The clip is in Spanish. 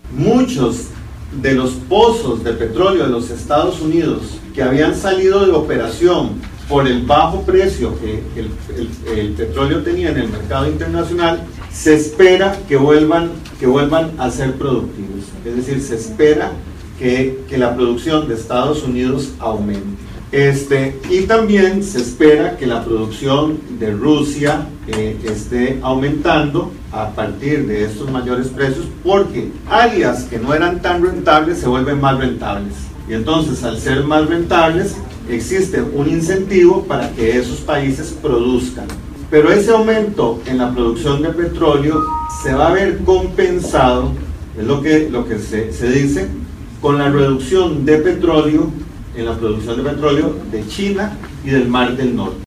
muchos de los pozos de petróleo de los Estados Unidos que habían salido de operación por el bajo precio que el petróleo tenía en el mercado internacional, se espera que vuelvan a ser productivos. Es decir, se espera que la producción de Estados Unidos aumente. Y también se espera que la producción de Rusia esté aumentando a partir de estos mayores precios, porque áreas que no eran tan rentables se vuelven más rentables. Y entonces, al ser más rentables, existe un incentivo para que esos países produzcan. Pero ese aumento en la producción de petróleo se va a ver compensado, es lo que se dice, con la reducción de petróleo en la producción de petróleo de China y del Mar del Norte.